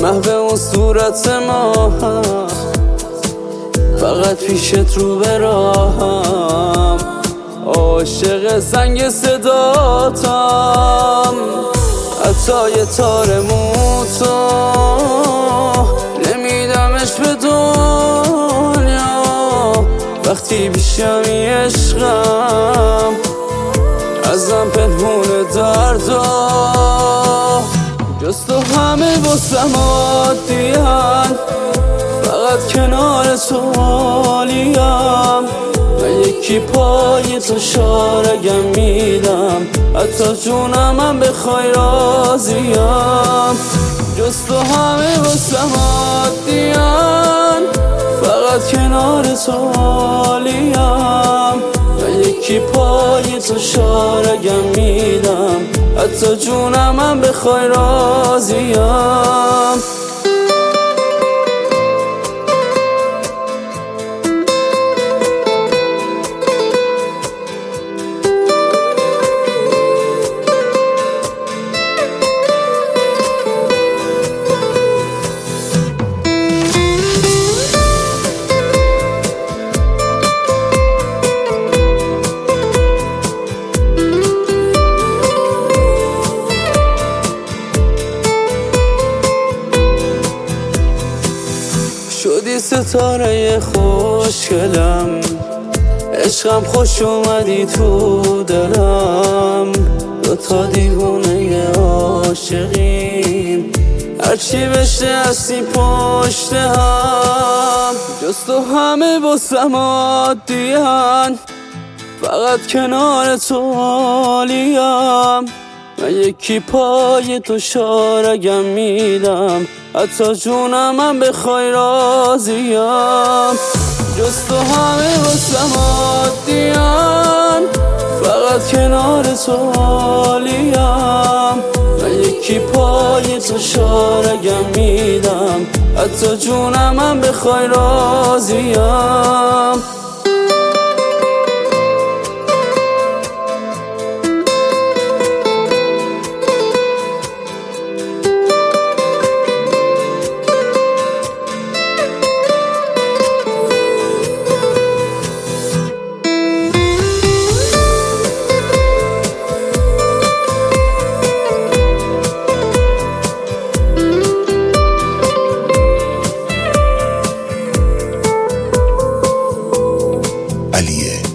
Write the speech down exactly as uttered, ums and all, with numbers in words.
محو اون صورت ما، فقط پیشت رو به راهم، عاشق زنگ صداتم. حتی یه تار موتو نمیدمش به دنیا، وقتی پیشمی عشقم ازم پنهون دردا. جز تو همه واسم عادی‌ان، فقط کنار تو عالیم. من یکی پای تو شارگم میدم، حتی جونم هم بخوای راضیم. جز تو همه واسم عادی‌ان، فقط کنار تو عالیم. من یکی پای تو شارگم میدم، حتی جونم هم بخوای راضیم. شدی ستاره خوشگلم، عشقم خوش اومدی تو دلم. دوتا دیوونه عاشقیم، هرچی بشه هستی پشت هم. جز تو همه واسم عادی‌ان، فقط کنار تو عالیم. من یکی پای تو شارگم میدم، حتی جونم هم بخوای راضیم. جز تو همه واسم عادی‌ان، فقط کنار تو عالیم. من یکی پای تو شارگم میدم، حتی جونم هم بخوای راضیم. علیه